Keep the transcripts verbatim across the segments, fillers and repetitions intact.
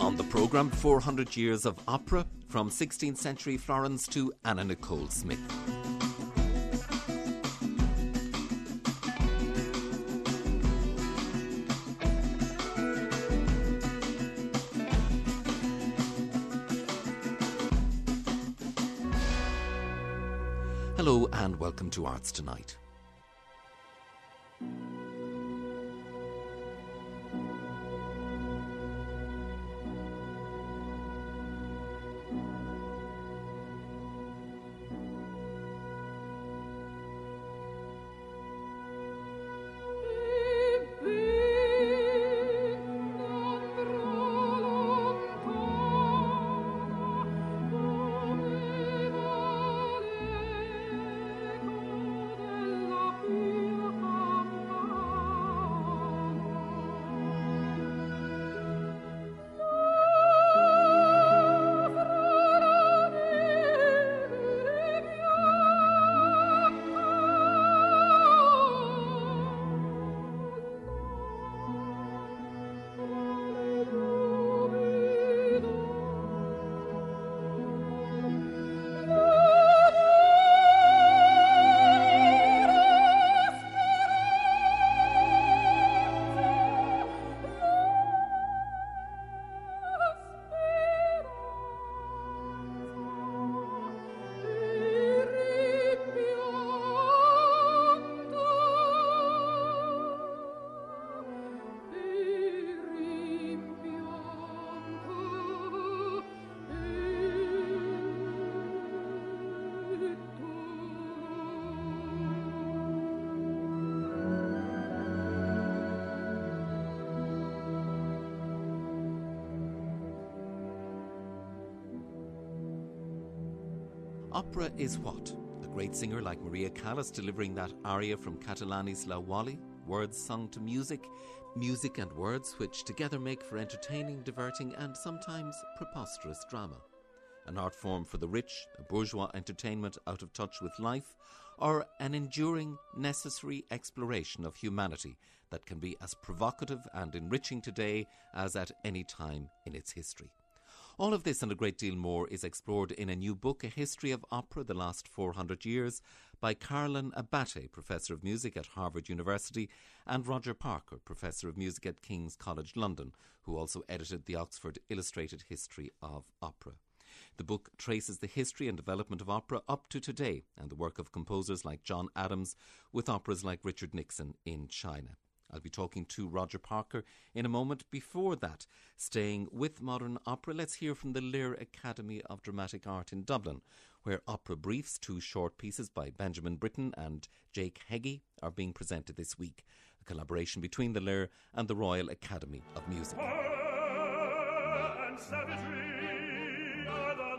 On the programme, four hundred years of opera, from sixteenth century Florence to Anna Nicole Smith. Hello and welcome to Arts Tonight. Opera is what? A great singer like Maria Callas delivering that aria from Catalani's La Wally, words sung to music, music and words which together make for entertaining, diverting and sometimes preposterous drama. An art form for the rich, a bourgeois entertainment out of touch with life, or an enduring, necessary exploration of humanity that can be as provocative and enriching today as at any time in its history. All of this and a great deal more is explored in a new book, A History of Opera, The Last four hundred years, by Carolyn Abate, Professor of Music at Harvard University, and Roger Parker, Professor of Music at King's College London, who also edited the Oxford Illustrated History of Opera. The book traces the history and development of opera up to today and the work of composers like John Adams with operas like Richard Nixon in China. I'll be talking to Roger Parker in a moment. Before that, staying with modern opera, let's hear from the Lyre Academy of Dramatic Art in Dublin, where Opera Briefs, two short pieces by Benjamin Britten and Jake Heggie, are being presented this week, a collaboration between the Lyre and the Royal Academy of Music. Horror and savagery are the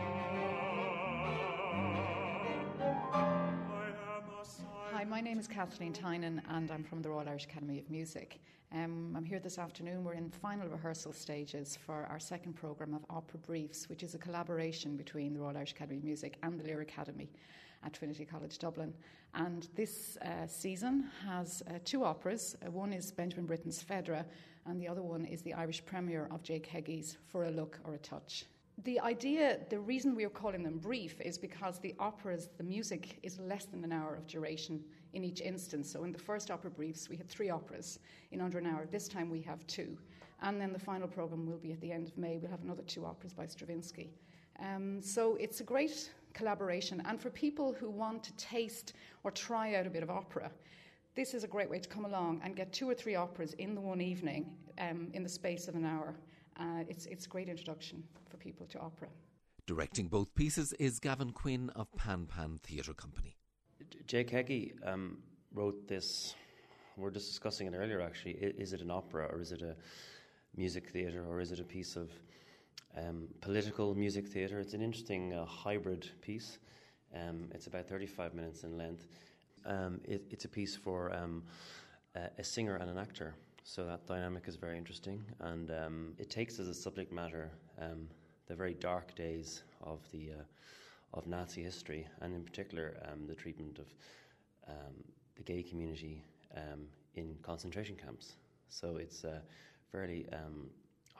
Hi, my name is Kathleen Tynan and I'm from the Royal Irish Academy of Music. Um, I'm here this afternoon. We're in final rehearsal stages for our second programme of Opera Briefs, which is a collaboration between the Royal Irish Academy of Music and the Lyre Academy at Trinity College Dublin. And this uh, season has uh, two operas. Uh, one is Benjamin Britten's Phaedra and the other one is the Irish premiere of Jake Heggie's For a Look or a Touch. The idea, the reason we are calling them brief is because the operas, the music is less than an hour of duration in each instance. So in the first Opera Briefs, we had three operas in under an hour. This time we have two. And then the final programme will be at the end of May. We'll have another two operas by Stravinsky. Um, so it's a great collaboration. And for people who want to taste or try out a bit of opera, this is a great way to come along and get two or three operas in the one evening um, in the space of an hour. Uh, it's it's a great introduction for people to opera. Directing both pieces is Gavin Quinn of Pan Pan Theatre Company. Jake Heggie um, wrote this, we were just discussing it earlier actually, I, is it an opera or is it a music theatre or is it a piece of um, political music theatre? It's an interesting uh, hybrid piece. Um, it's about thirty-five minutes in length. Um, it, it's a piece for um, a, a singer and an actor. So that dynamic is very interesting, and um, it takes as a subject matter um, the very dark days of the uh, of Nazi history, and in particular um, the treatment of um, the gay community um, in concentration camps. So it's a fairly um,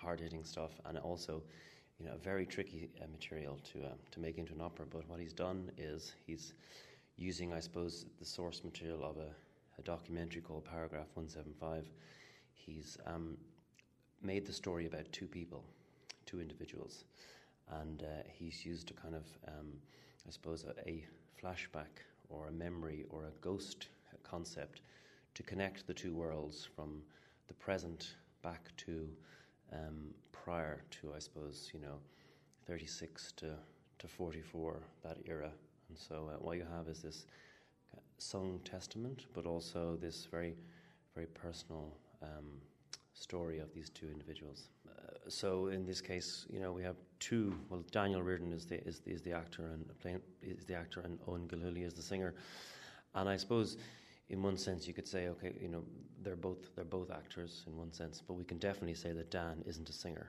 hard-hitting stuff, and also, you know, very tricky uh, material to uh, to make into an opera. But what he's done is he's using, I suppose, the source material of a, a documentary called Paragraph one seventy-five. He's um, made the story about two people, two individuals, and uh, he's used a kind of, um, I suppose, a, a flashback or a memory or a ghost concept to connect the two worlds from the present back to um, prior to, I suppose, you know, thirty-six to, to forty-four, that era. And so uh, what you have is this sung testament, but also this very, very personal um, story of these two individuals. Uh, so in this case, you know, we have two. Well, Daniel Reardon is the is, is the actor and playing is the actor, and Owen Gilhooly is the singer. And I suppose, in one sense, you could say, okay, you know, they're both they're both actors in one sense, but we can definitely say that Dan isn't a singer.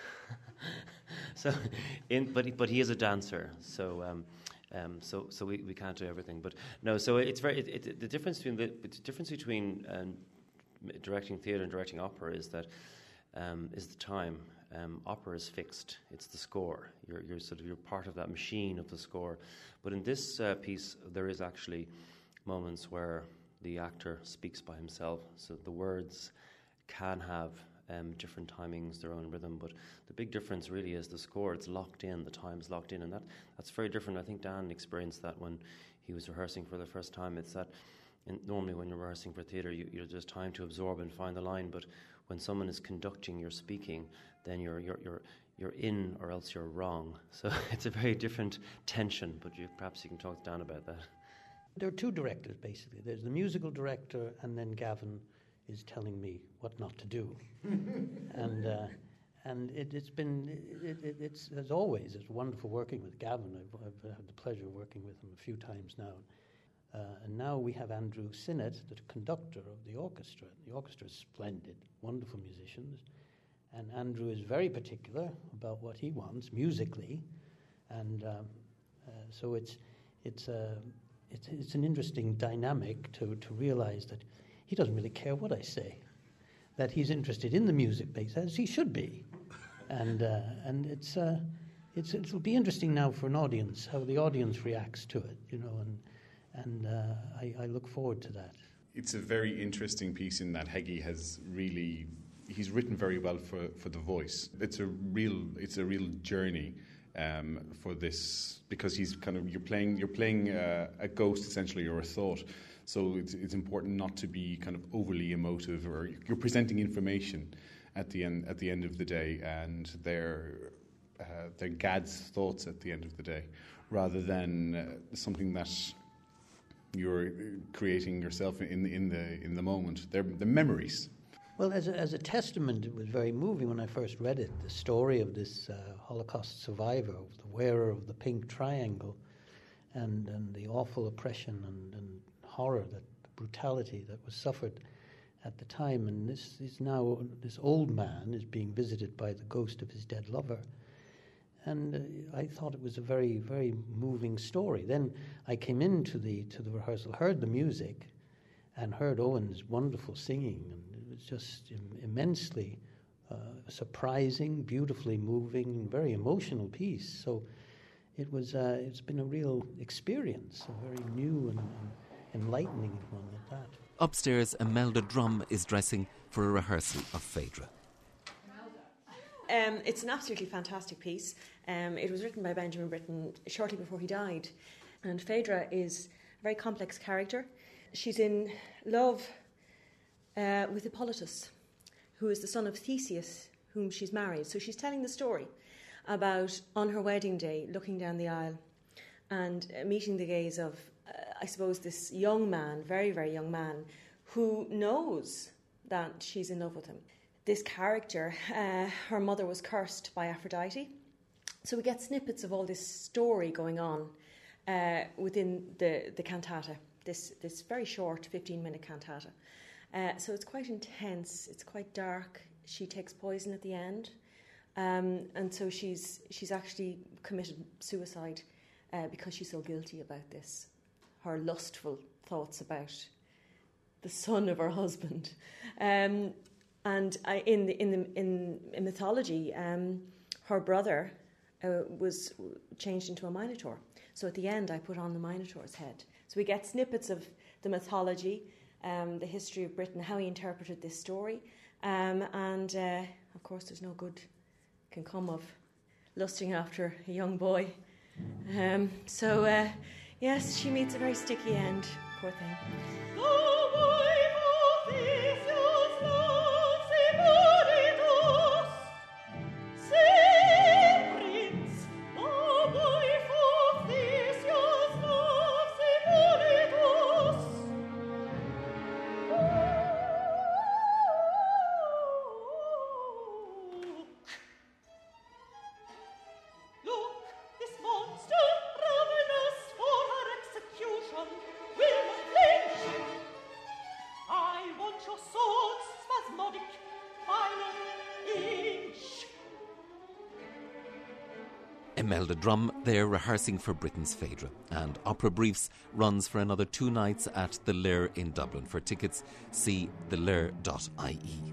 so, in but he, but he is a dancer. So. Um, Um, so, so we, we can't do everything, but no. So it's very it, it, the difference between the, the difference between um, directing theatre and directing opera is that um, is the time. Um, opera is fixed; it's the score. You're, you're sort of you're part of that machine of the score. But in this uh, piece, there is actually moments where the actor speaks by himself. So the words can have Um, different timings, their own rhythm, but the big difference really is the score. It's locked in, the time's locked in, and that that's very different. I think Dan experienced that when he was rehearsing for the first time. It's that in, normally when you're rehearsing for theatre, you, you're just time to absorb and find the line, but when someone is conducting your speaking, then you're you're you're you're in or else you're wrong. So it's a very different tension, but you, perhaps you can talk to Dan about that. There are two directors, basically. There's the musical director, and then Gavin is telling me what not to do. and uh, and it, it's been, it, it, it's as always, it's wonderful working with Gavin. I've, I've had the pleasure of working with him a few times now. Uh, and now we have Andrew Sinnott, the conductor of the orchestra. The orchestra is splendid, wonderful musicians. And Andrew is very particular about what he wants musically. And um, uh, so it's, it's, uh, it's, it's an interesting dynamic to, to realize that he doesn't really care what I say, that he's interested in the music base, as he should be. And uh, and it's uh, it's it'll be interesting now for an audience, how the audience reacts to it, you know, and and uh, I, I look forward to that. It's a very interesting piece in that Heggie has really, he's written very well for, for the voice. It's a real it's a real journey um, for this, because he's kind of you're playing you're playing uh, a ghost essentially, or a thought. So it's, it's important not to be kind of overly emotive, or you're presenting information at the end at the end of the day, and they're uh, they're Gad's thoughts at the end of the day, rather than uh, something that you're creating yourself in the in the in the moment. They're the memories. Well, as a, as a testament, it was very moving when I first read it. The story of this uh, Holocaust survivor, of the wearer of the pink triangle, and and the awful oppression and. and horror, that the brutality that was suffered at the time, and this is now this old man is being visited by the ghost of his dead lover, and uh, I thought it was a very, very moving story. Then I came into the to the rehearsal, heard the music, and heard Owen's wonderful singing, and it was just im- immensely uh, surprising, beautifully moving, very emotional piece. So it was uh, it's been a real experience, a very new and, and enlightening one at that. Upstairs, Imelda Drum is dressing for a rehearsal of Phaedra. Um, it's an absolutely fantastic piece. Um, it was written by Benjamin Britten shortly before he died. And Phaedra is a very complex character. She's in love uh, with Hippolytus, who is the son of Theseus, whom she's married. So she's telling the story about, on her wedding day, looking down the aisle and uh, meeting the gaze of Uh, I suppose this young man, very, very young man, who knows that she's in love with him. This character, uh, her mother was cursed by Aphrodite. So we get snippets of all this story going on uh, within the, the cantata, this, this very short fifteen-minute cantata. Uh, so it's quite intense, it's quite dark. She takes poison at the end. Um, and so she's, she's actually committed suicide uh, because she's so guilty about this. Her lustful thoughts about the son of her husband. Um, And I, in the in the in, in mythology, um, her brother uh, was changed into a minotaur. So at the end, I put on the minotaur's head. So we get snippets of the mythology, um, the history of Britain, how he interpreted this story, um, and uh, of course, there's no good can come of lusting after a young boy. Um, so uh, yes, she meets a very sticky end. Poor thing. Imelda Drum there rehearsing for Britain's Phaedra, and Opera Briefs runs for another two nights at the Lyre in Dublin. For tickets, see the lyre dot I E.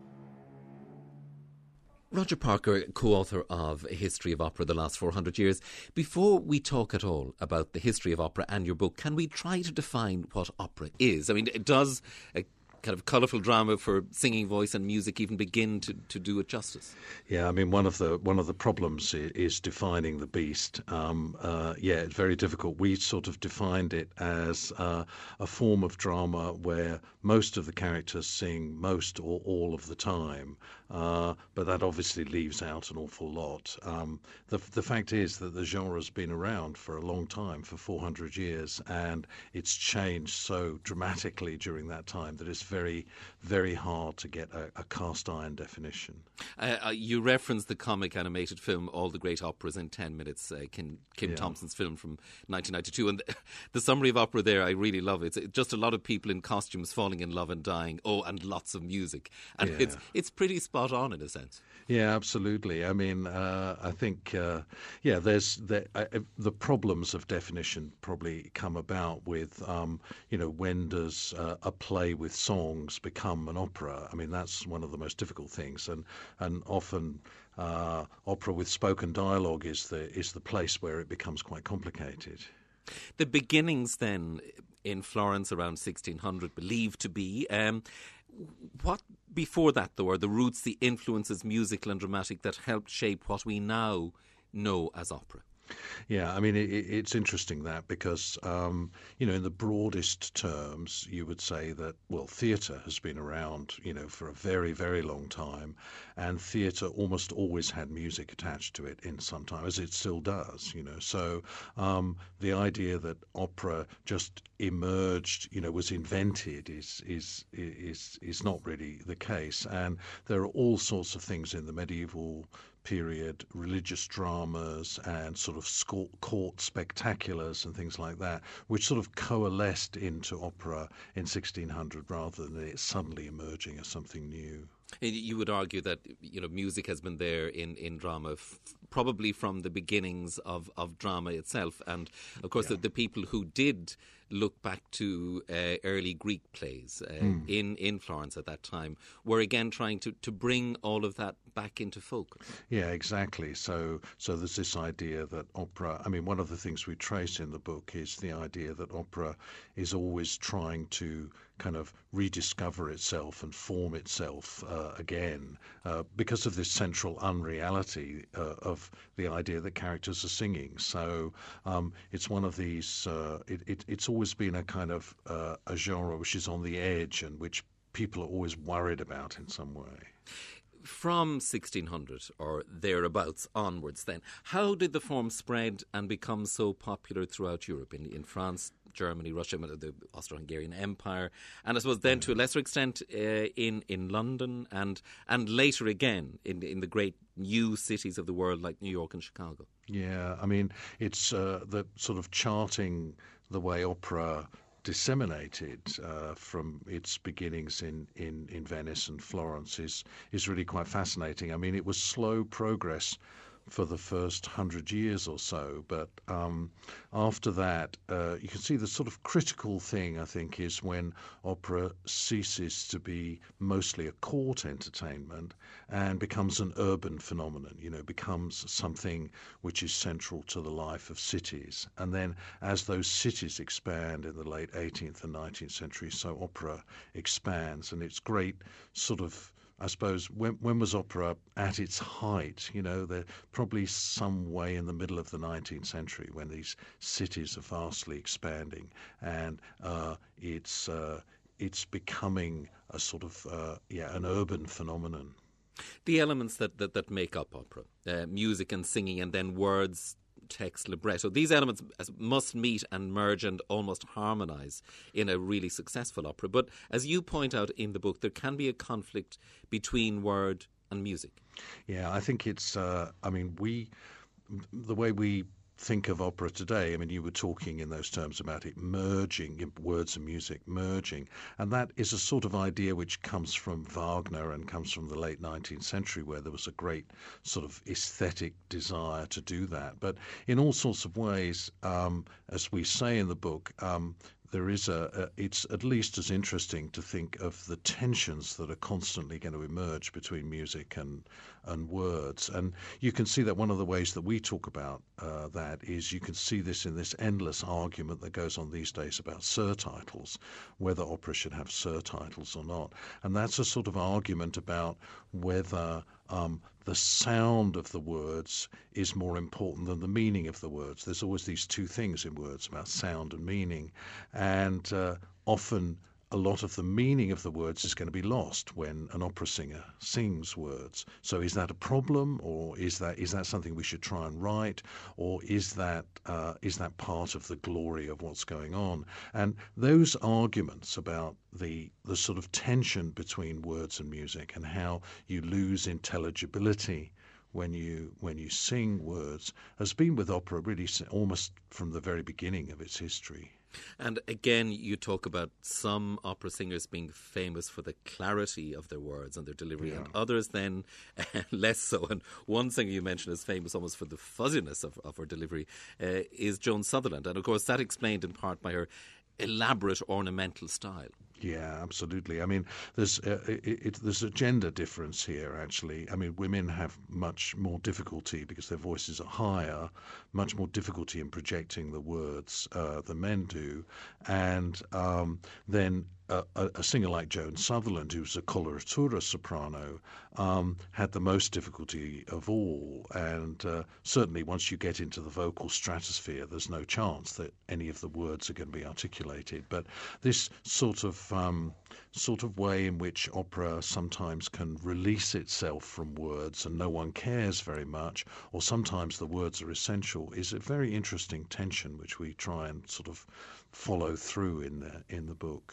Roger Parker, co-author of A History of Opera, The Last four hundred Years. Before we talk at all about the history of opera and your book, can we try to define what opera is? I mean, it does a kind of colourful drama for singing voice and music even begin to, to do it justice? Yeah, I mean, one of the one of the problems is, is defining the beast. Um, uh, yeah, it's very difficult. We sort of defined it as uh, a form of drama where most of the characters sing most or all of the time, uh, but that obviously leaves out an awful lot. Um, the the fact is that the genre's been around for a long time, for four hundred years, and it's changed so dramatically during that time that it's very, very hard to get a, a cast iron definition. Uh, uh, you referenced the comic animated film All the Great Operas in ten minutes, uh, Kim, Kim Yeah. Thompson's film from nineteen ninety-two. And the, the summary of opera there, I really love it. It's just a lot of people in costumes falling in love and dying. Oh, and lots of music. And Yeah. it's it's pretty spot on in a sense. Yeah, absolutely. I mean, uh, I think, uh, yeah, there's the, uh, the problems of definition probably come about with, um, you know, when does uh, a play with songs become an opera? I mean, that's one of the most difficult things, and and often uh, opera with spoken dialogue is the is the place where it becomes quite complicated. The beginnings then in Florence around sixteen hundred believed to be. Um, what before that, though, are the roots, the influences, musical and dramatic, that helped shape what we now know as opera? Yeah, I mean, it, it's interesting that because, um, you know, in the broadest terms, you would say that, well, theatre has been around, you know, for a very, very long time, and theatre almost always had music attached to it in some time, as it still does, you know. So um, the idea that opera just emerged, you know, was invented is is is is not really the case, and there are all sorts of things in the medieval period, religious dramas and sort of sco- court spectaculars and things like that, which sort of coalesced into opera in sixteen hundred rather than it suddenly emerging as something new. You would argue that, you know, music has been there in, in drama f- probably from the beginnings of, of drama itself. And, of course, Yeah. the, the people who did look back to uh, early Greek plays uh, Mm. in, in Florence at that time were again trying to, to bring all of that back into focus. Yeah, exactly. So so there's this idea that opera, I mean, one of the things we trace in the book is the idea that opera is always trying to kind of rediscover itself and form itself uh, again uh, because of this central unreality uh, of the idea that characters are singing. So um, it's one of these, uh, it, it, it's always been a kind of uh, a genre which is on the edge and which people are always worried about in some way. From sixteen hundred or thereabouts onwards then, how did the form spread and become so popular throughout Europe, in, in France, Germany, Russia, the Austro-Hungarian Empire, and I suppose then to a lesser extent uh, in, in London and and later again in, in the great new cities of the world like New York and Chicago? Yeah, I mean, it's uh, the sort of charting the way opera disseminated uh, from its beginnings in, in, in Venice and Florence is is really quite fascinating. I mean, it was slow progress for the first hundred years or so. But um, after that, uh, you can see the sort of critical thing, I think, is when opera ceases to be mostly a court entertainment and becomes an urban phenomenon, you know, becomes something which is central to the life of cities. And then as those cities expand in the late eighteenth and nineteenth century, so opera expands, and it's great sort of, I suppose, when, when was opera at its height? You know, they're probably some way in the middle of the nineteenth century when these cities are vastly expanding, and uh, it's uh, it's becoming a sort of uh, yeah an urban phenomenon. The elements that, that, that make up opera, uh, music and singing, and then words, text, libretto, these elements must meet and merge and almost harmonise in a really successful opera. But as you point out in the book, there can be a conflict between word and music. Yeah, I think it's, uh, I mean, we, the way we think of opera today, I mean, you were talking in those terms about it merging, words and music merging, and that is a sort of idea which comes from Wagner and comes from the late nineteenth century, where there was a great sort of aesthetic desire to do that. But in all sorts of ways, um, as we say in the book, um, there is a, a, it's at least as interesting to think of the tensions that are constantly going to emerge between music and and words. And you can see that one of the ways that we talk about uh, that is you can see this in this endless argument that goes on these days about surtitles, whether opera should have surtitles or not. And that's a sort of argument about whether um, the sound of the words is more important than the meaning of the words. There's always these two things in words about sound and meaning, and uh, often a lot of the meaning of the words is going to be lost when an opera singer sings words. So is that a problem, or is that is that something we should try and write, or is that uh, is that part of the glory of what's going on? And those arguments about the the sort of tension between words and music and how you lose intelligibility when you when you sing words has been with opera really almost from the very beginning of its history. And again, you talk about some opera singers being famous for the clarity of their words and their delivery, yeah. and others then uh, less so. And one singer you mentioned is famous almost for the fuzziness of, of her delivery uh, is Joan Sutherland. And of course, that explained in part by her elaborate ornamental style. Yeah, absolutely. I mean, there's uh, it, it, there's a gender difference here, actually. I mean, women have much more difficulty because their voices are higher, much more difficulty in projecting the words uh, than men do. And um, then a, a singer like Joan Sutherland, who's a coloratura soprano, um, had the most difficulty of all. And uh, certainly once you get into the vocal stratosphere, there's no chance that any of the words are going to be articulated. But this sort of um, sort of way in which opera sometimes can release itself from words and no one cares very much, or sometimes the words are essential, is a very interesting tension which we try and sort of follow through in the, in the book.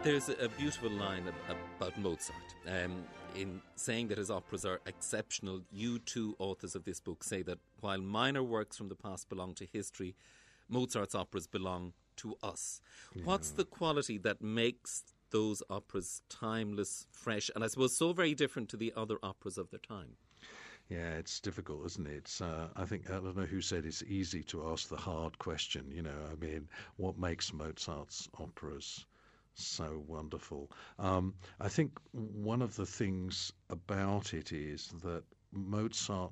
There's a beautiful line about Mozart. Um, in saying that his operas are exceptional, you two authors of this book say that while minor works from the past belong to history, Mozart's operas belong to us. Yeah. What's the quality that makes those operas timeless, fresh, and I suppose so very different to the other operas of their time? Yeah, it's difficult, isn't it? It's, uh, I think, I don't know who said it's easy to ask the hard question, you know, I mean, what makes Mozart's operas so wonderful? Um, I think one of the things about it is that Mozart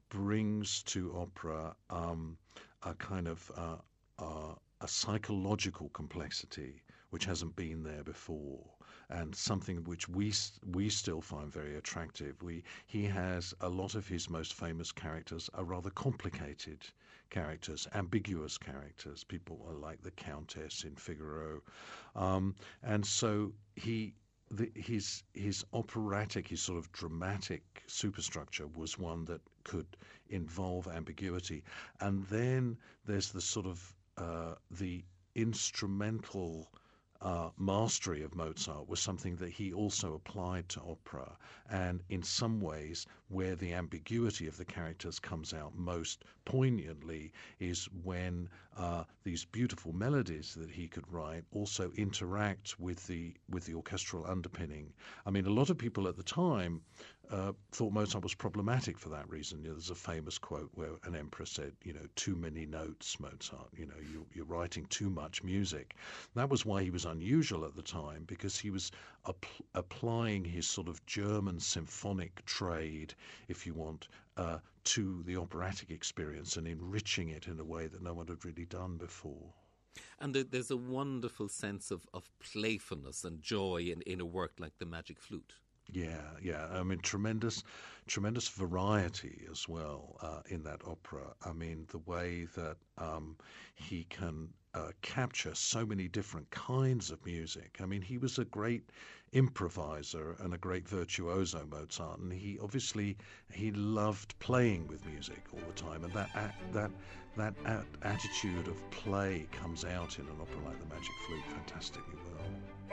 brings to opera um, a kind of uh, uh, a psychological complexity which hasn't been there before, and something which we we still find very attractive. We he has a lot of his most famous characters are rather complicated characters, ambiguous characters. People like the Countess in Figaro, um, and so he. The, his his operatic, his sort of dramatic superstructure was one that could involve ambiguity, and then there's the sort of uh, the instrumental uh, mastery of Mozart was something that he also applied to opera, and in some ways where the ambiguity of the characters comes out most poignantly is when uh, these beautiful melodies that he could write also interact with the with the orchestral underpinning. I mean, a lot of people at the time uh, thought Mozart was problematic for that reason. You know, there's a famous quote where an emperor said, you know, too many notes, Mozart, you know, you, you're writing too much music. That was why he was unusual at the time, because he was ap- applying his sort of German symphonic trade, if you want, uh, to the operatic experience and enriching it in a way that no one had really done before. And there's a wonderful sense of, of playfulness and joy in, in a work like The Magic Flute. Yeah, yeah. I mean, tremendous, tremendous variety as well uh, in that opera. I mean, the way that um, he can uh, capture so many different kinds of music. I mean, he was a great improviser and a great virtuoso, Mozart, and he obviously he loved playing with music all the time, and that a- that that a- attitude of play comes out in an opera like The Magic Flute fantastically well.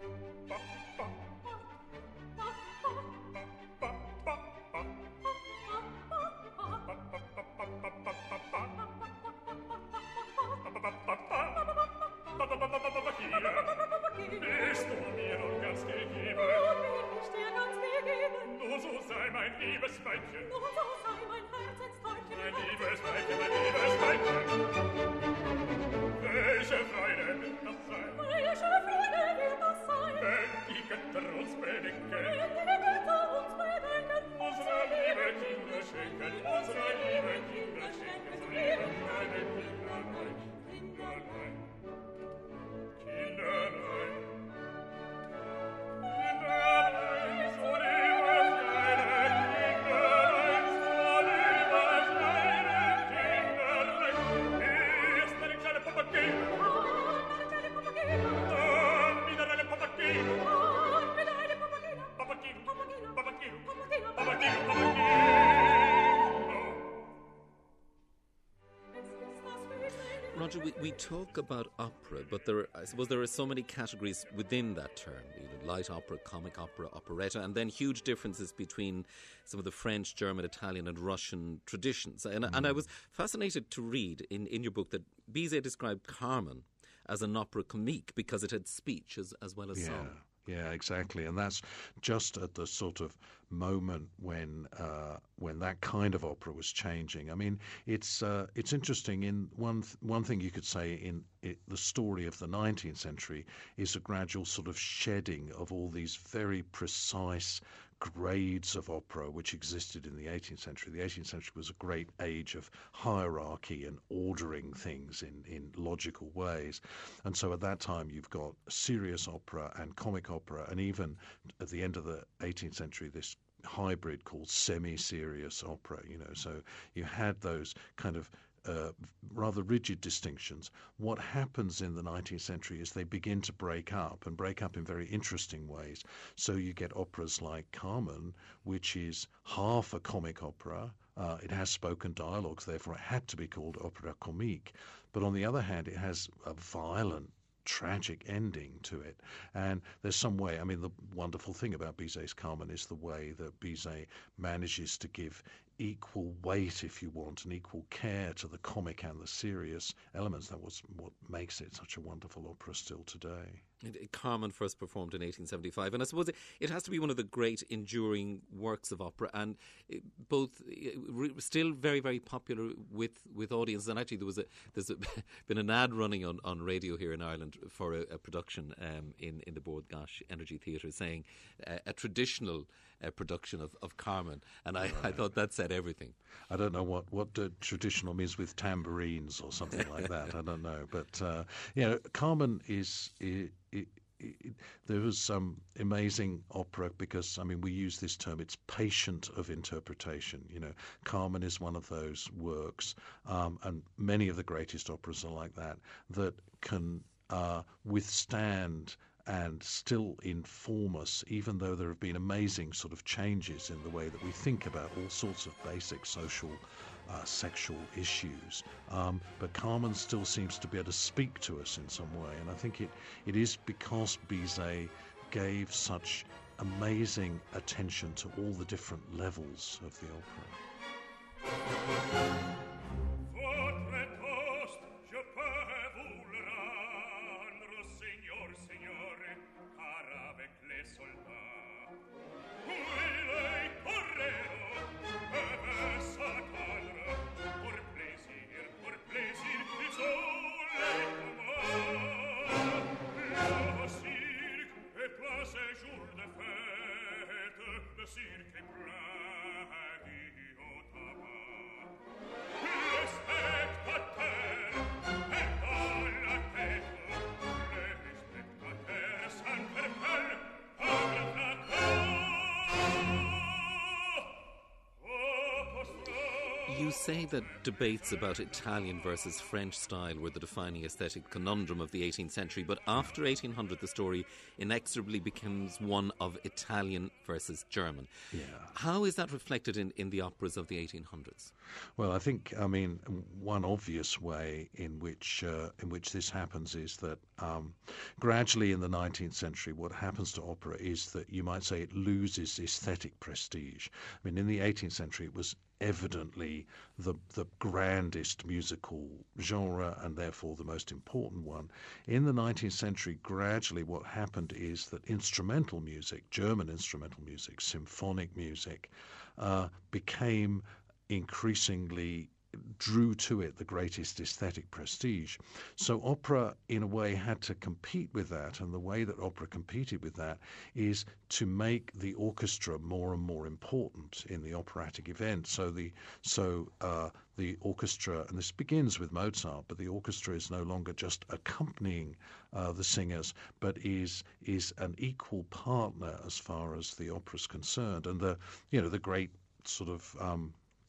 Bist du mir nun ganz gegeben? Ich dir ganz gegeben. Nur so sei mein liebes Weibchen. Nur so sei mein Herzensteilchen. Mein liebes Weibchen, mein liebes Weibchen. Welche Freude wird das sein? Welche Freude wird das sein? Wenn die Götter uns bedenken. Wenn die Götter uns bedenken. Unsere liebe Kinder schenken. Unsere liebe Kinder schenken. So liebe kleine Kinderlein. Kinderlein. Kinderlein. Kinderlein. So liebe kleine Kinderlein. So liebe kleine Kinderlein. Erst eine kleine Papageno. Eine kleine Papageno. Dann wieder eine Papageno. Dann wieder eine Papageno. Papageno. Papageno. Papageno. Papageno. Papageno. Papageno. Roger, we, we talk about opera, but there are, I suppose there are so many categories within that term. You know, light opera, comic opera, operetta, and then huge differences between some of the French, German, Italian and Russian traditions. And, mm. and I was fascinated to read in, in your book that Bizet described Carmen as an opera comique because it had speech as, as well as yeah. song. Yeah, exactly, and that's just at the sort of moment when uh, when that kind of opera was changing. I mean, it's uh, it's interesting. In one th- one thing you could say in it, the story of the nineteenth century is a gradual sort of shedding of all these very precise grades of opera which existed in the eighteenth century. The eighteenth century was a great age of hierarchy and ordering things in, in logical ways. And so at that time you've got serious opera and comic opera, and even at the end of the eighteenth century this hybrid called semi-serious opera, you know. So you had those kind of Uh, rather rigid distinctions. What happens in the nineteenth century is they begin to break up and break up in very interesting ways. So you get operas like Carmen, which is half a comic opera. Uh, it has spoken dialogues, therefore it had to be called opera comique. But on the other hand, it has a violent tragic ending to it. And there's some way, I mean, the wonderful thing about Bizet's Carmen is the way that Bizet manages to give equal weight, if you want, and equal care to the comic and the serious elements. That was what makes it such a wonderful opera still today. Carmen first performed in eighteen seventy-five, and I suppose it, it has to be one of the great enduring works of opera, and it, both it, re, still very, very popular with, with audiences. And actually, there was a, there's a, been an ad running on, on radio here in Ireland for a, a production um, in in the Bord Gáis Energy Theatre, saying uh, a traditional uh, production of, of Carmen, and I, right. I thought that said everything. I don't know what what uh, traditional means with tambourines or something like that. I don't know, but uh, you know, Carmen is. is It, it, there was some amazing opera because, I mean, we use this term, it's patient of interpretation. You know, Carmen is one of those works, um, and many of the greatest operas are like that, that can uh, withstand and still inform us, even though there have been amazing sort of changes in the way that we think about all sorts of basic social Uh, sexual issues, um, but Carmen still seems to be able to speak to us in some way, and I think it, it is because Bizet gave such amazing attention to all the different levels of the opera. You say that debates about Italian versus French style were the defining aesthetic conundrum of the eighteenth century, but after eighteen hundred the story inexorably becomes one of Italian versus German. Yeah. How is that reflected in, in the operas of the eighteen hundreds? Well, I think, I mean, one obvious way in which uh, in which this happens is that um, gradually in the nineteenth century what happens to opera is that you might say it loses aesthetic prestige. I mean, in the eighteenth century it was evidently the the grandest musical genre and therefore the most important one. In the nineteenth century, gradually what happened is that instrumental music, German instrumental music, symphonic music, uh, became increasingly drew to it the greatest aesthetic prestige. So opera, in a way, had to compete with that, and the way that opera competed with that is to make the orchestra more and more important in the operatic event. So the so uh, the orchestra, and this begins with Mozart, but the orchestra is no longer just accompanying uh, the singers, but is is an equal partner as far as the opera is concerned. And the you know the great sort of um,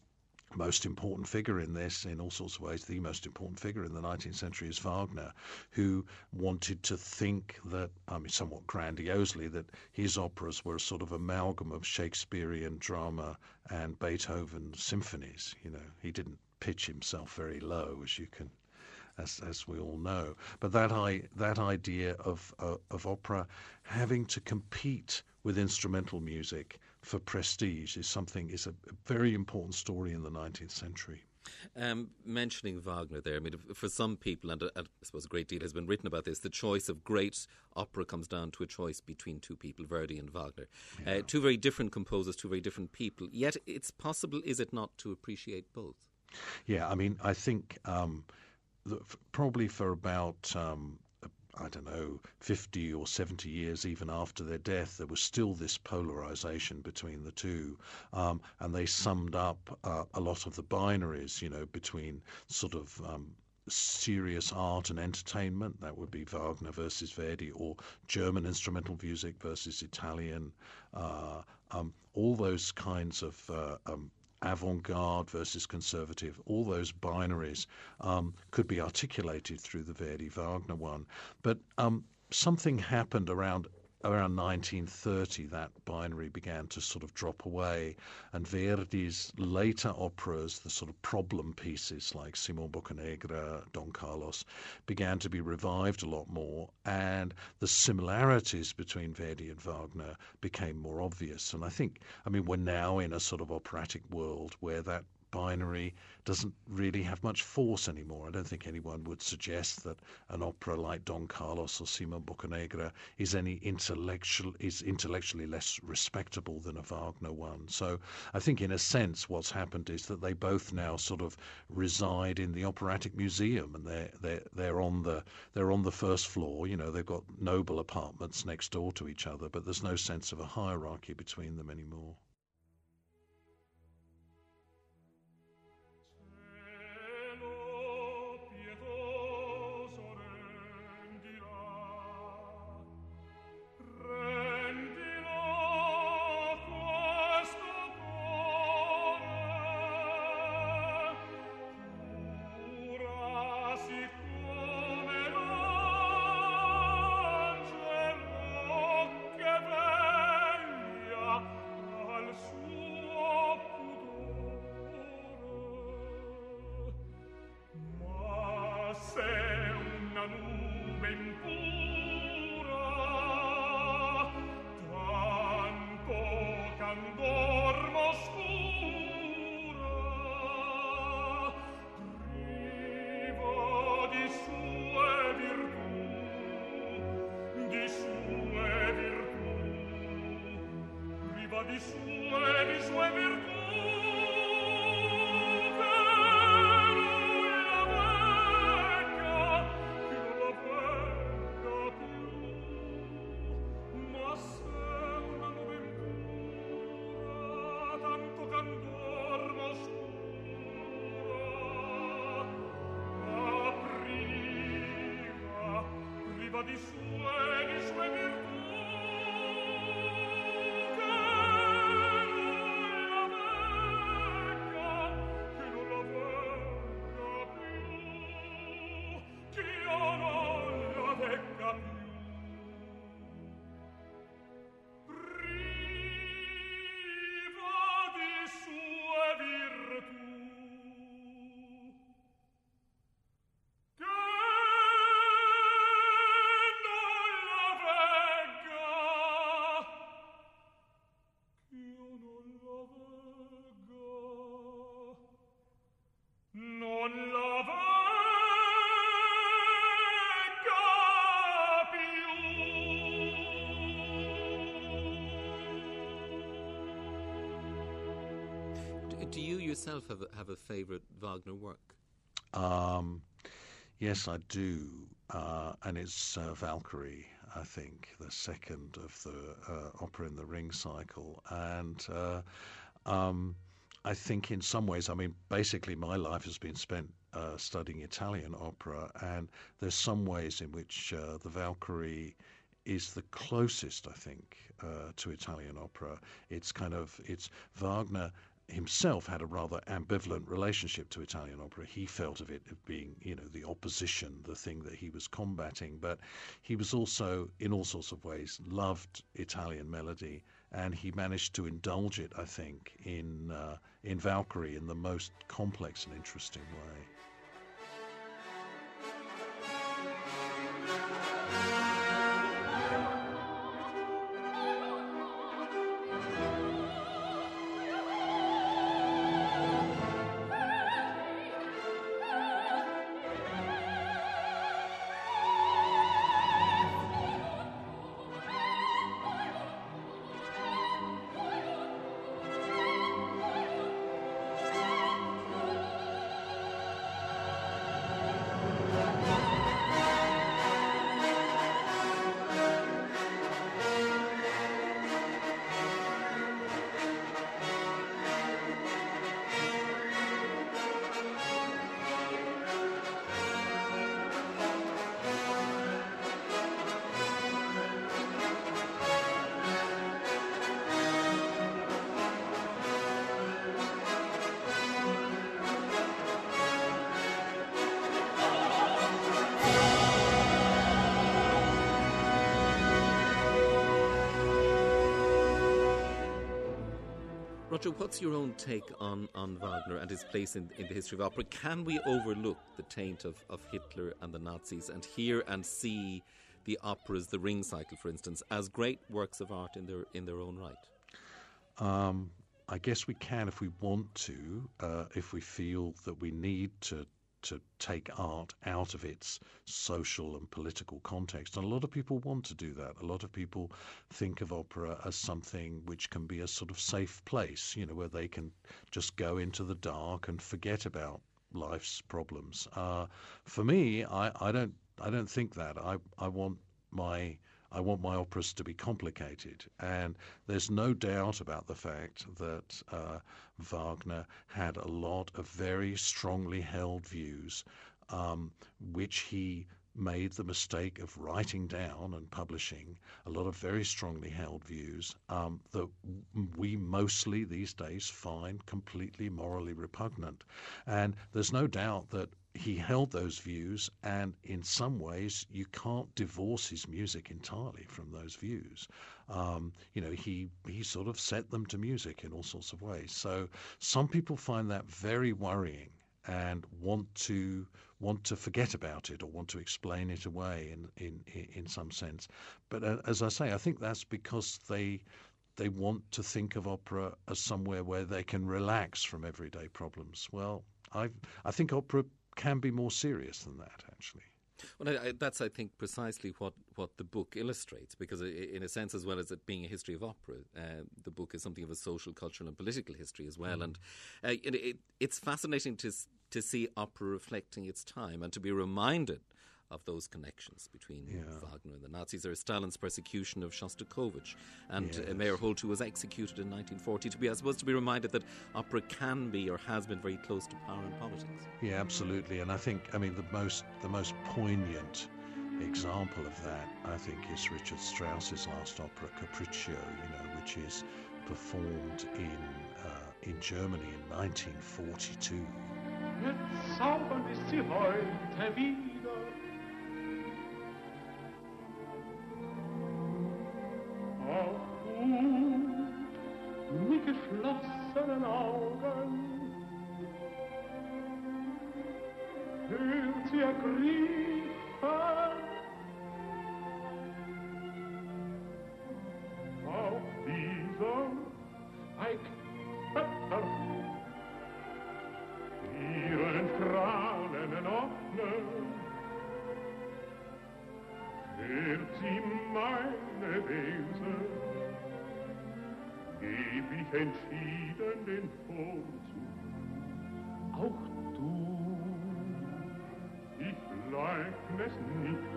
most important figure in this, in all sorts of ways, the most important figure in the nineteenth century is Wagner, who wanted to think that, I mean, somewhat grandiosely, that his operas were a sort of amalgam of Shakespearean drama and Beethoven symphonies. You know, he didn't pitch himself very low, as you can, as as we all know. But that I that idea of uh, of opera having to compete with instrumental music for prestige is something is a, a very important story in the nineteenth century. Um, mentioning Wagner there, I mean, for some people, and uh, I suppose a great deal has been written about this, the choice of great opera comes down to a choice between two people, Verdi and Wagner. Yeah. Uh, two very different composers, two very different people, yet it's possible, is it not, to appreciate both? Yeah, I mean, I think um, the, probably for about... Um, I don't know, fifty or seventy years even after their death, there was still this polarization between the two. Um, and they summed up uh, a lot of the binaries, you know, between sort of um, serious art and entertainment, that would be Wagner versus Verdi, or German instrumental music versus Italian, uh, um, all those kinds of uh, um, avant-garde versus conservative, all those binaries um, could be articulated through the Verdi-Wagner one. But um, something happened around around nineteen thirty, that binary began to sort of drop away, and Verdi's later operas, the sort of problem pieces like Simon Boccanegra, Don Carlos, began to be revived a lot more, and the similarities between Verdi and Wagner became more obvious. And I think, I mean, we're now in a sort of operatic world where that binary doesn't really have much force anymore. I don't think anyone would suggest that an opera like Don Carlos or Simon Boccanegra is any intellectual is intellectually less respectable than a Wagner one. So I think in a sense what's happened is that they both now sort of reside in the operatic museum, and they're they're they're on the they're on the first floor. You know, they've got noble apartments next door to each other, but there's no sense of a hierarchy between them anymore. Do you yourself have a, have a favourite Wagner work? Um, yes, I do, uh, and it's uh, Valkyrie, I think, the second of the uh, opera in the Ring cycle. And uh, um, I think in some ways, I mean, basically my life has been spent uh, studying Italian opera, and there's some ways in which uh, the Valkyrie is the closest, I think, uh, to Italian opera. It's kind of, it's Wagner himself had a rather ambivalent relationship to Italian opera. He felt of it as being, you know, the opposition, the thing that he was combating. But he was also, in all sorts of ways, loved Italian melody, and he managed to indulge it, I think, in uh, in Valkyrie in the most complex and interesting way. Roger, what's your own take on, on Wagner and his place in, in the history of opera? Can we overlook the taint of, of Hitler and the Nazis and hear and see the operas, the Ring Cycle, for instance, as great works of art in their in their own right? Um, I guess we can if we want to, uh, if we feel that we need to to take art out of its social and political context. And a lot of people want to do that. A lot of people think of opera as something which can be a sort of safe place, you know, where they can just go into the dark and forget about life's problems. Uh, for me, I, I don't I don't think that. I, I want my I want my operas to be complicated, and there's no doubt about the fact that uh, Wagner had a lot of very strongly held views, um, which he made the mistake of writing down and publishing, a lot of very strongly held views um, that we mostly these days find completely morally repugnant. And there's no doubt that he held those views, and in some ways you can't divorce his music entirely from those views. Um, you know, he he sort of set them to music in all sorts of ways. So some people find that very worrying and want to want to forget about it or want to explain it away in in in some sense. But uh, as I say, I think that's because they they want to think of opera as somewhere where they can relax from everyday problems. Well, I I think opera can be more serious than that, actually. Well, I, I, that's, I think, precisely what, what the book illustrates, because I, in a sense, as well as it being a history of opera, uh, the book is something of a social, cultural and political history as well. Mm. And uh, it, it, it's fascinating to to see opera reflecting its time and to be reminded of those connections between yeah. Wagner and the Nazis. There is Stalin's persecution of Shostakovich, and yes. uh, Meyerhold, who was executed in nineteen forty, to be, I suppose, to be reminded that opera can be or has been very close to power and politics. Yeah, absolutely. And I think, I mean, the most the most poignant example of that, I think, is Richard Strauss's last opera, Capriccio, you know, which is performed in uh, in Germany in nineteen forty-two. Jetzt zaubern ist sie heute wieder. Auch du, mit geschlossenen Augen, hört sie ergriffen. Auch dieser Eichbötter ihren strahlenden Ordner, hört sie meine Wese, geb ich entschieden den Vorzug. Auch du, ich leugn es nicht.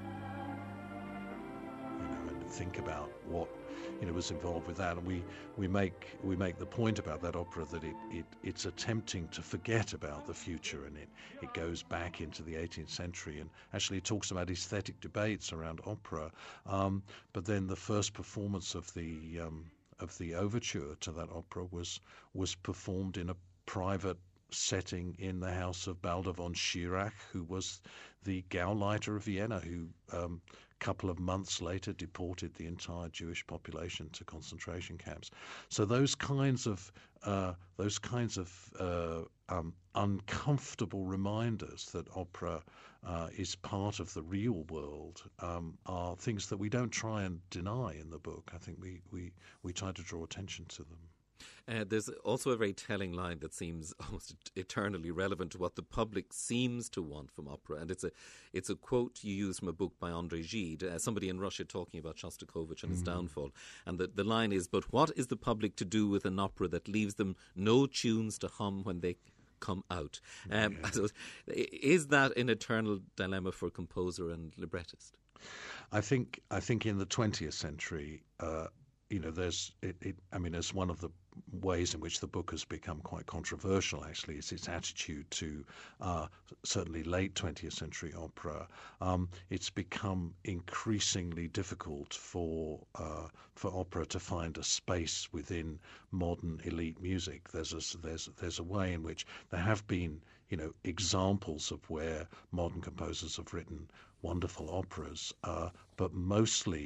You know, and think about what you know was involved with that, and we we make we make the point about that opera that it, it it's attempting to forget about the future, and it it goes back into the eighteenth century and actually talks about aesthetic debates around opera. Um, but then the first performance of the um, of the overture to that opera was was performed in a private setting in the house of Baldur von Schirach, who was the Gauleiter of Vienna, who um, a couple of months later deported the entire Jewish population to concentration camps. So those kinds of uh, those kinds of uh, um, uncomfortable reminders that opera uh, is part of the real world um, are things that we don't try and deny in the book. I think we, we, we try to draw attention to them. Uh, there's also a very telling line that seems almost eternally relevant to what the public seems to want from opera, and it's a it's a quote you use from a book by André Gide, uh, somebody in Russia talking about Shostakovich and his mm-hmm. downfall, and the, the line is, "But what is the public to do with an opera that leaves them no tunes to hum when they come out?" Um, yeah. So is that an eternal dilemma for composer and librettist? I think I think in the twentieth century, uh, you know, there's it, it. I mean, as one of the ways in which the book has become quite controversial, actually, is its attitude to uh, certainly late twentieth century opera. Um, it's become increasingly difficult for uh, for opera to find a space within modern elite music. There's a, there's there's a way in which there have been, you know, examples of where modern composers have written wonderful operas, uh, but mostly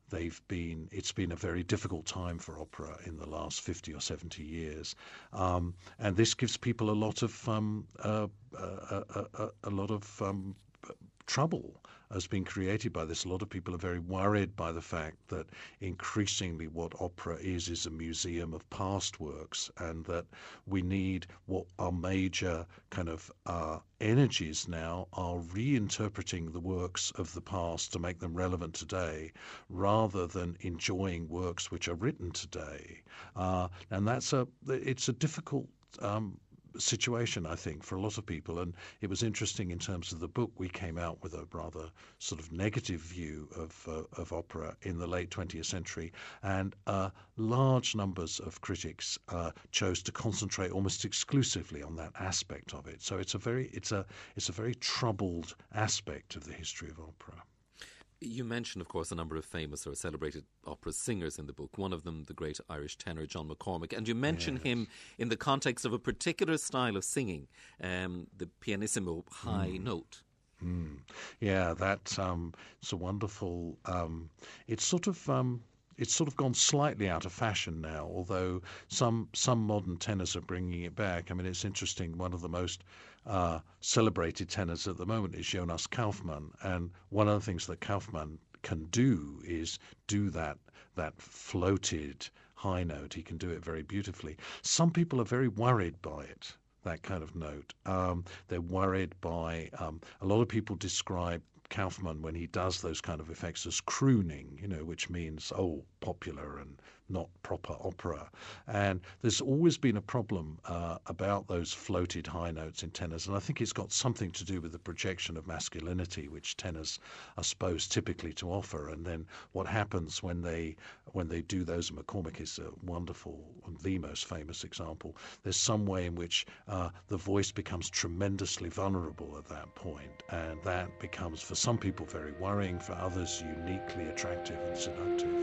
they've been. It's been a very difficult time for opera in the last fifty or seventy years, um, and this gives people a lot of um, uh, uh, uh, uh, a lot of um, trouble has been created by this. A lot of people are very worried by the fact that increasingly what opera is is a museum of past works, and that we need what our major kind of uh, energies now are reinterpreting the works of the past to make them relevant today, rather than enjoying works which are written today. Uh, and that's a it's a difficult um, situation, I think, for a lot of people. And it was interesting in terms of the book. We came out with a rather sort of negative view of uh, of opera in the late twentieth century, and uh, large numbers of critics uh, chose to concentrate almost exclusively on that aspect of it. So it's a very it's a it's a very troubled aspect of the history of opera. You mentioned, of course, a number of famous or celebrated opera singers in the book, one of them the great Irish tenor John McCormack, and you mention yes. him in the context of a particular style of singing, um, the pianissimo high mm. note. Mm. Yeah, that um, it's a wonderful. Um, it's sort of. Um, It's sort of gone slightly out of fashion now, although some some modern tenors are bringing it back. I mean, it's interesting. One of the most uh, celebrated tenors at the moment is Jonas Kaufmann, and one of the things that Kaufmann can do is do that that floated high note. He can do it very beautifully. Some people are very worried by it, that kind of note. Um, they're worried by um, a lot of people describe Kaufmann, when he does those kind of effects, as crooning, you know, which means, oh, popular and not proper opera. And there's always been a problem uh, about those floated high notes in tenors, and I think it's got something to do with the projection of masculinity, which tenors are supposed typically to offer. And then what happens when they when they do those, and McCormack is a wonderful, the most famous example, there's some way in which uh, the voice becomes tremendously vulnerable at that point, and that becomes, for some people, very worrying, for others uniquely attractive and seductive.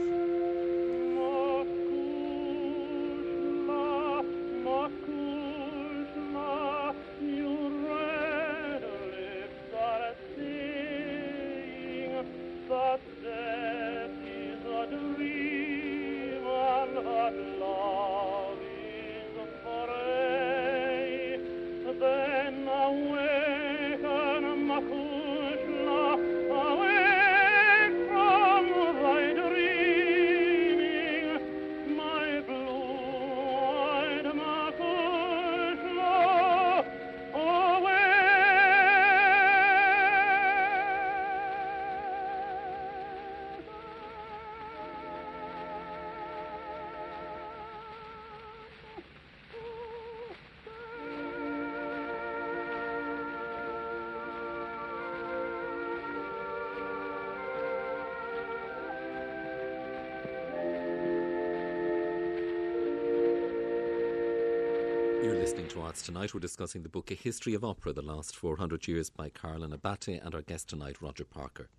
You're listening to Arts Tonight. We're discussing the book A History of Opera, The Last four hundred Years by Caroline Abate, and our guest tonight, Roger Parker.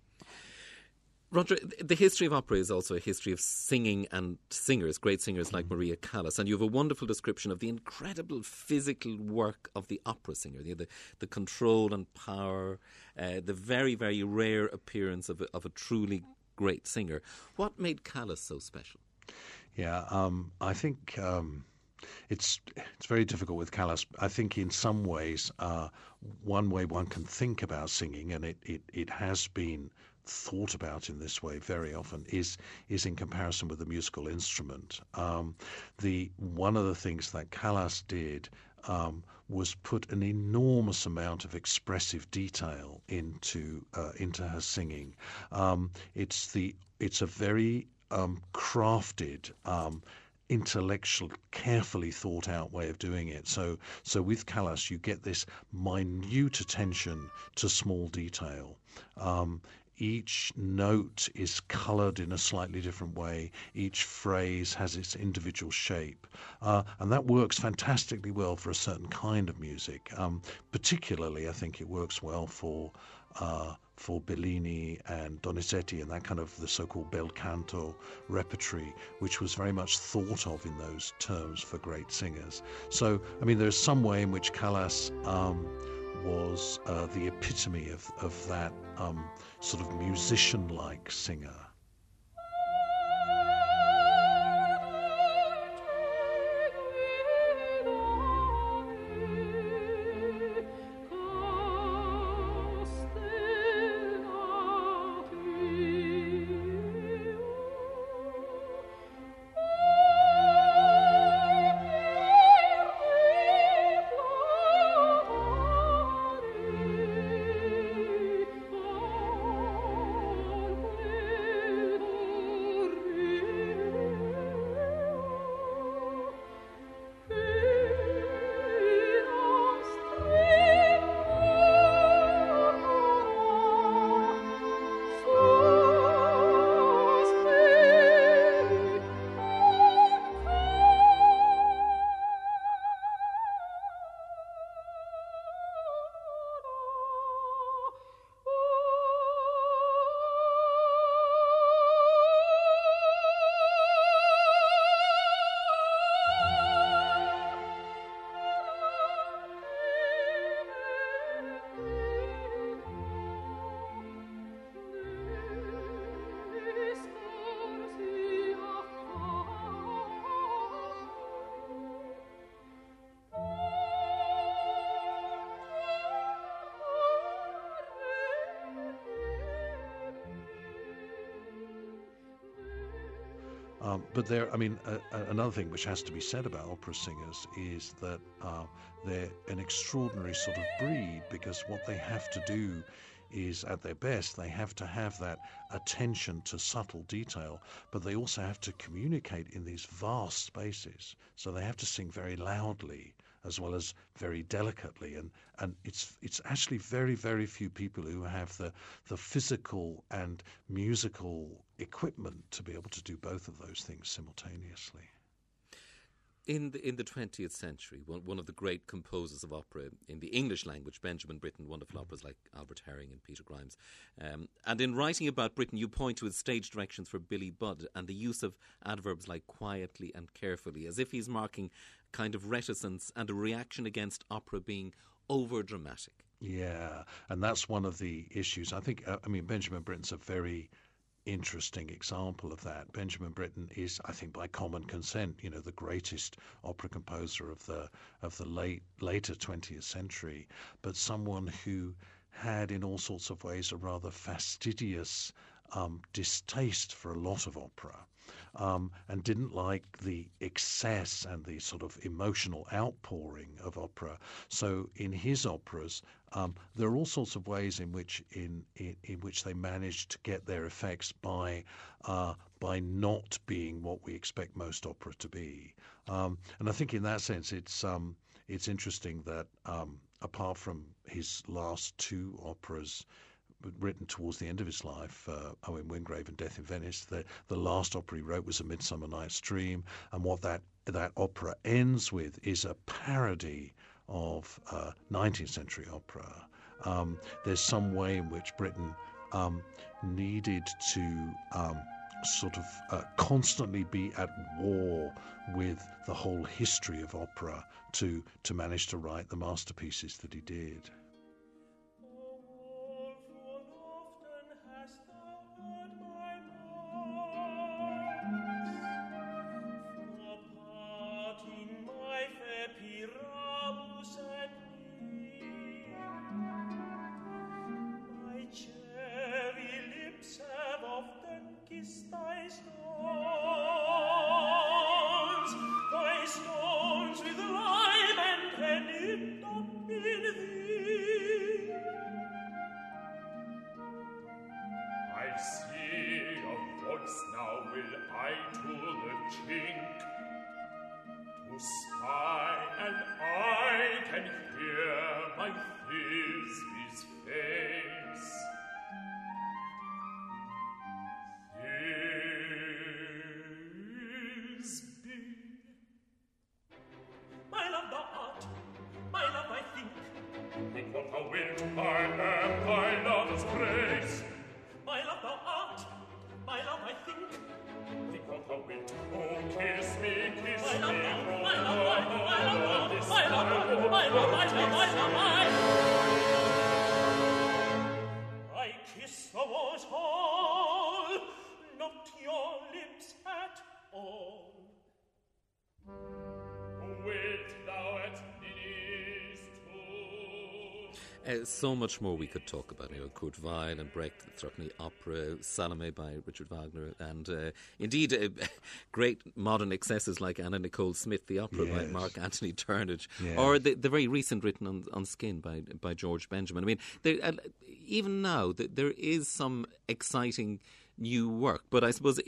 Roger, the history of opera is also a history of singing and singers, great singers like Maria Callas, and you have a wonderful description of the incredible physical work of the opera singer, the, the, the control and power, uh, the very, very rare appearance of a, of a truly great singer. What made Callas so special? Yeah, um, I think... Um It's it's very difficult with Callas. I think in some ways, uh, one way one can think about singing, and it, it, it has been thought about in this way very often, is is in comparison with the musical instrument. Um, the one of the things that Callas did um, was put an enormous amount of expressive detail into uh, into her singing. Um, it's the it's a very um, crafted. Um, intellectual, carefully thought out way of doing it. So so with Callas, you get this minute attention to small detail. Um, each note is coloured in a slightly different way. Each phrase has its individual shape. Uh, and that works fantastically well for a certain kind of music. Um, particularly, I think it works well for uh, for Bellini and Donizetti and that kind of the so-called bel canto repertory, which was very much thought of in those terms for great singers. So, I mean, there's some way in which Callas um, was uh, the epitome of, of that um, sort of musician-like singer. Um, but there, I mean, uh, another thing which has to be said about opera singers is that uh, they're an extraordinary sort of breed, because what they have to do is, at their best, they have to have that attention to subtle detail, but they also have to communicate in these vast spaces. So they have to sing very loudly as well as very delicately, and, and it's it's actually very, very few people who have the, the physical and musical equipment to be able to do both of those things simultaneously. In the, in the twentieth century, one, one of the great composers of opera in the English language, Benjamin Britten, wonderful operas like Albert Herring and Peter Grimes. Um, and in writing about Britten, you point to his stage directions for Billy Budd and the use of adverbs like quietly and carefully, as if he's marking kind of reticence and a reaction against opera being over-dramatic. Yeah, and that's one of the issues. I think, uh, I mean, Benjamin Britten's a very interesting example of that. Benjamin Britten is, I think, by common consent, you know, the greatest opera composer of the of the late later twentieth century, but someone who had, in all sorts of ways, a rather fastidious um, distaste for a lot of opera. Um, and didn't like the excess and the sort of emotional outpouring of opera. So in his operas, um, there are all sorts of ways in which in in, in which they managed to get their effects by uh, by not being what we expect most opera to be. Um, and I think in that sense, it's um, it's interesting that um, apart from his last two operas, written towards the end of his life, uh, Owen Wingrave and Death in Venice, the, the last opera he wrote was A Midsummer Night's Dream, and what that, that opera ends with is a parody of uh, nineteenth century opera. Um, there's some way in which Britten um, needed to um, sort of uh, constantly be at war with the whole history of opera to, to manage to write the masterpieces that he did. Uh, so much more we could talk about. You know, Kurt Weill and Brecht, certainly opera, Salome by Richard Wagner, and uh, indeed uh, great modern excesses like Anna Nicole Smith, the opera yes. by Mark Anthony Turnage, yes. or the, the very recent written on, on Skin by by George Benjamin. I mean, there, uh, even now th- there is some exciting new work, but I suppose,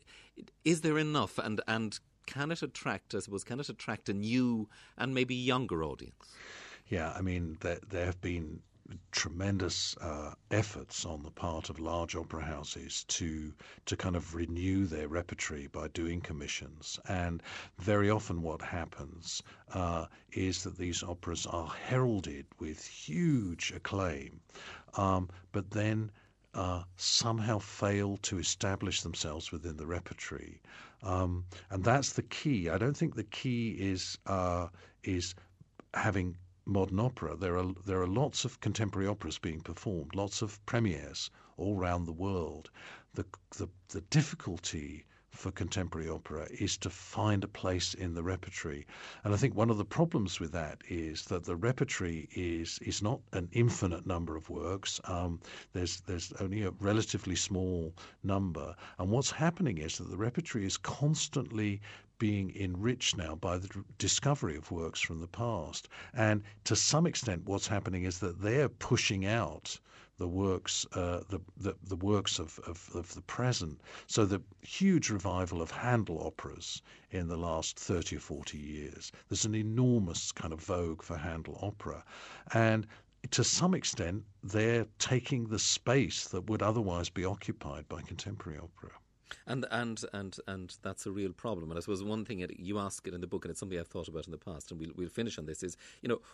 is there enough, and and can it attract, I suppose, can it attract a new and maybe younger audience? Yeah, I mean, there, there have been tremendous uh, efforts on the part of large opera houses to to kind of renew their repertory by doing commissions. And very often what happens uh, is that these operas are heralded with huge acclaim, um, but then uh, somehow fail to establish themselves within the repertory. Um, and that's the key. I don't think the key is uh, is having modern opera. There are there are lots of contemporary operas being performed, lots of premieres all around the world. The the, the difficulty for contemporary opera is to find a place in the repertory. And I think one of the problems with that is that the repertory is is not an infinite number of works. Um, there's there's only a relatively small number. And what's happening is that the repertory is constantly being enriched now by the discovery of works from the past. And to some extent what's happening is that they're pushing out the works, uh, the, the the works of, of, of the present. So the huge revival of Handel operas in the last thirty or forty years, there's an enormous kind of vogue for Handel opera. And to some extent, they're taking the space that would otherwise be occupied by contemporary opera. And and and and that's a real problem. And I suppose one thing that you ask it in the book, and it's something I've thought about in the past, and we'll we'll finish on this, is, you know,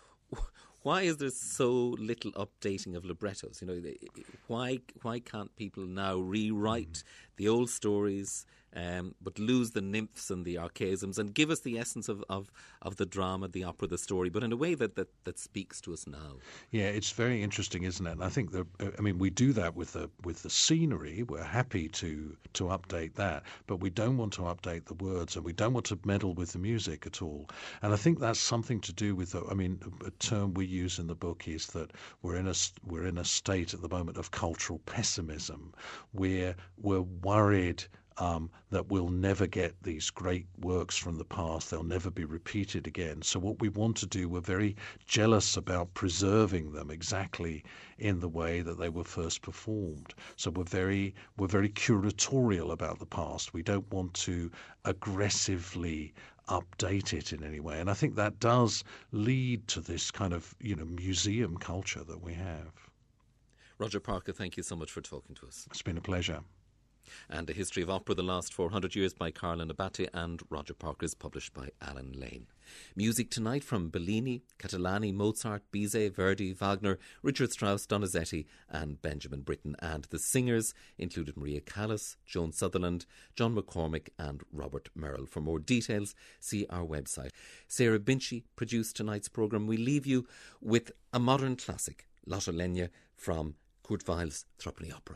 why is there so little updating of librettos? You know, why why can't people now rewrite mm. the old stories, um, but lose the nymphs and the archaisms, and give us the essence of, of, of the drama, the opera, the story, but in a way that, that, that speaks to us now? Yeah, it's very interesting, isn't it? And I think that, I mean, we do that with the with the scenery. We're happy to to update that, but we don't want to update the words, and we don't want to meddle with the music at all. And I think that's something to do with the, I mean, a term we use in the book is that we're in a we're in a state at the moment of cultural pessimism. We're we're worried Um, that we'll never get these great works from the past. They'll never be repeated again. So what we want to do, we're very jealous about preserving them exactly in the way that they were first performed. So we're very we're very curatorial about the past. We don't want to aggressively update it in any way. And I think that does lead to this kind of, you know, museum culture that we have. Roger Parker, thank you so much for talking to us. It's been a pleasure. And A History of Opera, The Last four hundred Years by Carolyn Abate and Roger Parker is published by Alan Lane. Music tonight from Bellini, Catalani, Mozart, Bizet, Verdi, Wagner, Richard Strauss, Donizetti and Benjamin Britten. And the singers included Maria Callas, Joan Sutherland, John McCormick and Robert Merrill. For more details, see our website. Sarah Binchy produced tonight's programme. We leave you with a modern classic, Lotte Lenya from Kurt Weill's Threepenny Opera.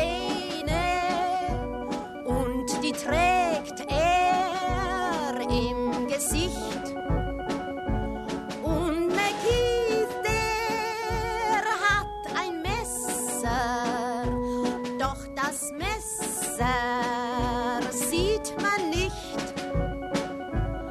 Trägt er im